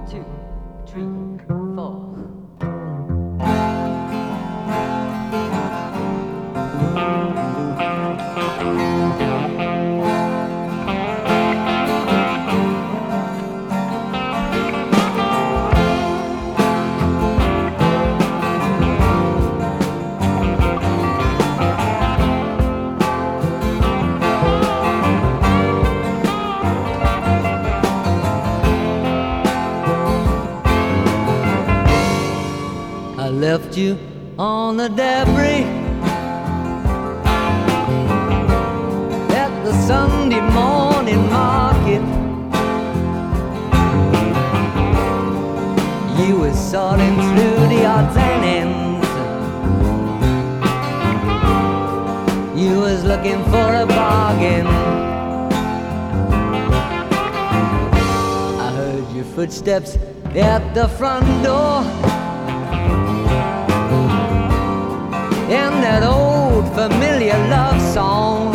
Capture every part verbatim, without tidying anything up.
two, three, four. I left you on the debris at the Sunday morning market. You were sorting through the odds and ends. You was looking for a bargain. I heard your footsteps at the front door, and that old familiar love song,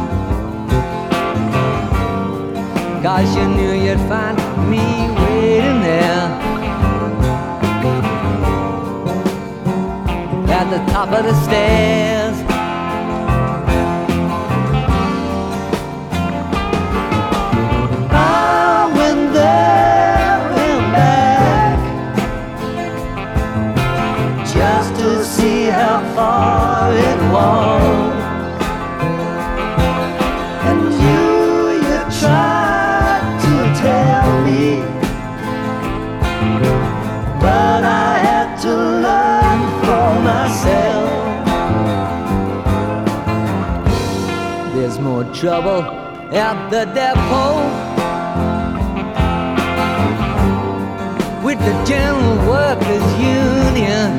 'cause you knew you'd find me waiting there at the top of the stairs. I went there and back just to see how far it was. And you, you tried to tell me, but I had to learn for myself. There's more trouble at the depot with the General Workers Union,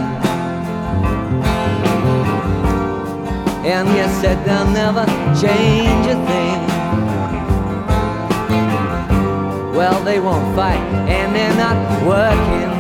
and you said they'll never change a thing. Well, they won't fight, and they're not working.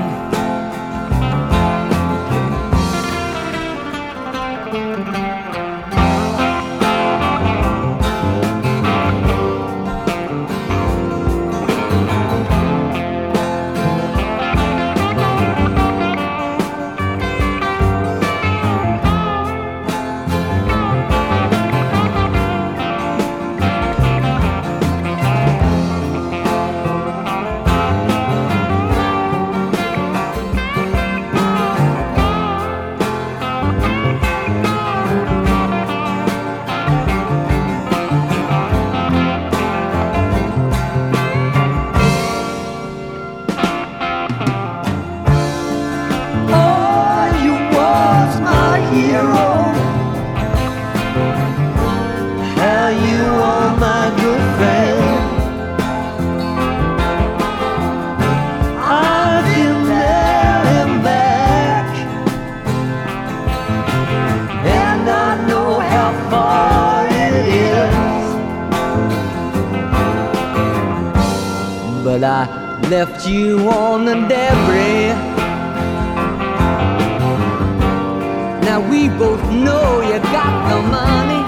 But I left you on the debris. Now we both know you got the money,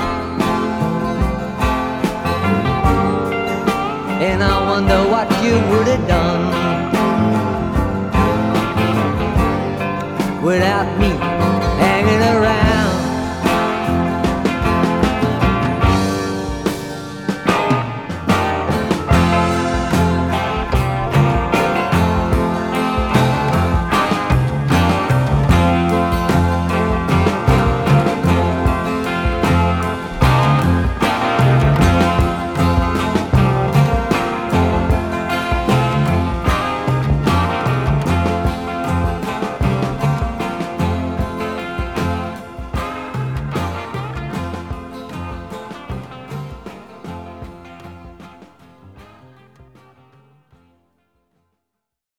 and I wonder what you would have done